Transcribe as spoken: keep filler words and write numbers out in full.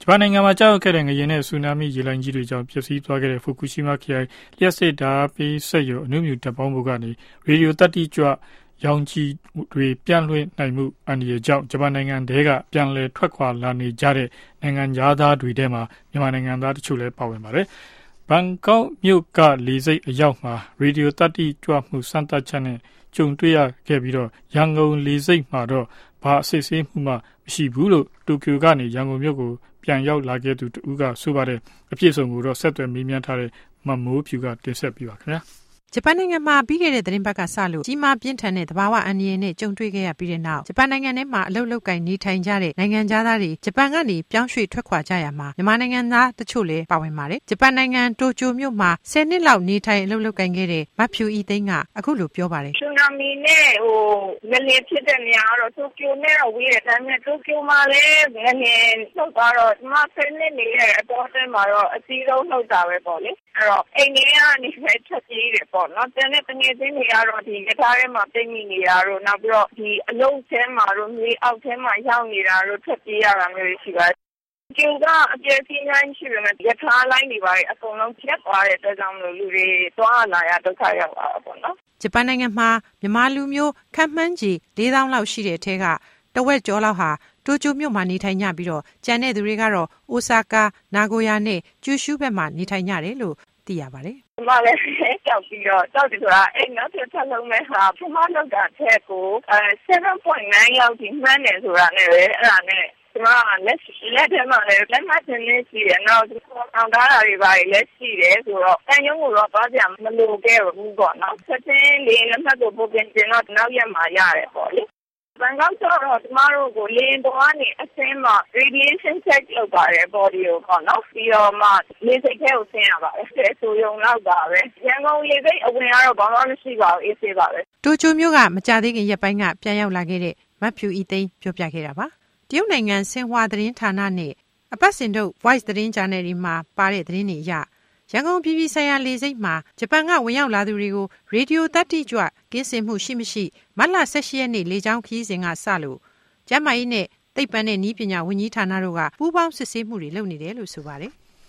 ပန်နိုင်ငံမှာကြောက်ခဲ့တဲ့ငလျင်နဲ့ဆူနာမီရေလိုင်းကြီးတွေကြောင့်ပျက်စီးသွားခဲ့တဲ့ဖူကူရှီမာခရိုင်လျှက်စစ်ဓာတ်ပေးစက်ရုံအနုမြူတပ်ပေါင်းမှုကနေရေဒီယိုသတ္တိကြွရောင်ခြည်တွေပြန့်လွှင့်နိုင်မှုအန္တရာယ်ကြောင့်ဂျပန်နိုင်ငံထဲကပြန်လည်ထွက်ခွာလာနေကြတဲ့နိုင်ငံသားတွေထဲမှာမြန်မာနိုင်ငံသားတချို့လည်းပါဝင်ပါတယ်။ဘန်ကောက်မြို့ကလေဆိပ်အရောက်မှာရေဒီယိုသတ္တိကြွမှုစမ်းသပ်ချက်နဲ့ကြုံတွေ့ရခဲ့ပြီးတော့ရန်ကုန်လေဆိပ်မှာတော့ဘာအစစ်ဆေးမှုမှမရှိဘူးလို့တိုကျိုကနေရန်ကုန်မြို့ကိုပြန်ရောက်လာခဲ့သူတဦးကဆိုပါတယ်အပြည့်စုံကိုတော့ဆက်သွယ်မေးမြန်းထားတဲ့မမိုးဖြူကတင်ဆက်ပေးပါခင်ဗျာဂျပန်နိုင်ငံမှာပြီးခဲ့တဲ့သတင်းပတ်ကစလို့ကြီးမားပြင်းထန်တဲ့သဘာဝအန္တရာယ်နဲ့ကြုံတွေ့ခဲ့ရပြီးတဲ့နောက်ဂျပန်နိုင်ငံထဲမှာအလုပ်လုပ်ကိုင်နေထိုင်ကြတဲ့နိုင်ငံသားတွေဂျပန်ကနေပြောင်းရွှေ့ထွက်ခွာကြရမှာမြန်မာနိုင်ငံသားတချို့လည်းပါဝင်ပါတယ်ဂျပန်နိုင်ငံတိုကျိုမြို့မှာဆယ်နှစ်လောက်နေထိုင်အလုပ်လုပ်ကိုင်ခဲ့တဲ့မဖြူဤသိန်းကအခုလိုပြောပါတယ်ဆူနာမီနဲ့ဟိုငလျင်ဖြစ်တဲ့နေရာကတော့တိုကျိုနဲ့တော့ဝေးတယ်ဒါပေမဲ့တိုကျိုမှာလည်းငလျင်လှုပ်သွားတော့ဒီမှာဆယ်နှစ်နေတဲ့အပေါ်ထဲမှာတော့အစီဆုံးလှုပ်တာပဲပေါ့လေအဲ့တော့အိမ်ထဲကနေပဲချက်ကြီးတယ်ပေါ့နော်တနေ့တနေ့ချင်းတွေကတော့ဒီရထားထဲမှာပြိမိနေတာတို့နောက်ပြီးတော့ဒီအလုံးထဲမှာတို့မြေအောက်ထဲမှာရောက်နေတာတို့ထွက်ပြေးရတာမျိုးရှိပါတယ်ကျူကအပြည့်အစုံနိုင်ရှိပေမဲ့ရထားလိုင်းတွေပါအကုန်လုံးဖြတ်သွားတဲ့အတွက်ကြောင့်လူတွေသွားလာရဒုက္ခရောက်တာပေါ့နော်ဂျပန်နိုင်ငံမှာမြန်မာလူမျိုးခန့်မှန်းခြေ၄သောင်းလောက်ရှိတဲ့အထက်ကတဝက်ကျော်လောက်ဟာတိုကျိုမြို့မှာနေထိုင်ကြပြီးတော့ကျန်တဲ့သူတွေကတော့အိုဆာကာနာဂိုယာနဲ့ကျူရှုဘက်မှာနေထိုင်ကြတယ်လို့သိရပါတယ်။ဒီမှာလည်းကြောက်ပြီးတော့ကြောက်တယ်ဆိုတာအဲ့နောက်တစ်ချက်လုံးမဲ့ဟာပထမလောက်တာတဲ့ကိုအဲ seven point nine ရောက်ဒီမှန်းတယ်ဆိုတာနဲ့ပဲအဲ့ဒါနဲ့ဒီမှာလက်လက်ထဲမှာလည်းလက်မှတ်တင်နေရှိတယ်နောက်ဒီကောင်သားတွေပါလည်းရှိတယ်ဆိုတော့အန်ယုံကိုတော့သွားကြမလို့ခဲ့ဘူးပေါ့နော်ဆက်ချင်းလေးလက်မှတ်ကိုပို့ပြင်တင်တော့နောက်ရက်မှာရတယ်ပေါ့လေဘန်ကောက်တော့ဒီမှာတို့ကိုလင်းပေါ်ကနေအဆင်းမှာ radiation check လုပ်ပါတယ် body ကိုပေါ့နော်ပြီးတော့မှလေစိတ်ထဲကိုဆင်းရပါတယ်ဆိုရုံလောက်ပါပဲရန်ကုန်လေစိတ်အဝင်ကတော့ဘာမှမရှိပါဘူးအေးဆေးပါပဲတိုကျိုမြို့ကမကြသေးခင်ရက်ပိုင်းကပြန်ရောက်လာခဲ့တဲ့မဖြူဤသိန်းပြောပြခဲ့တာပါတရုတ်နိုင်ငံဆင်ဟွာသတင်းဌာနနဲ့အပတ်စဉ်တို့ Voice သတင်းဂျာနယ်တွေမှာပါတဲ့သတင်းတွေအရရန်ကုန်ပြည်ပြည်ဆိုင်ရာလေဆိပ်မှာဂျပန်ကဝင်ရောက်လာသူတွေကိုရေဒီယိုသတ္တိကြွကင်းစင်မှုရှိမရှိမတ်လ၁၈ရက်နေ့လေကြောင်းခရီးစဉ်ကစလို့ကျန်းမာရေးနဲ့သိပ္ပံနဲ့နည်းပညာဝန်ကြီးဌာနတို့ကပူးပေါင်းစစ်ဆေးမှုတွေလုပ်နေတယ်လို့ဆိုပါတယ်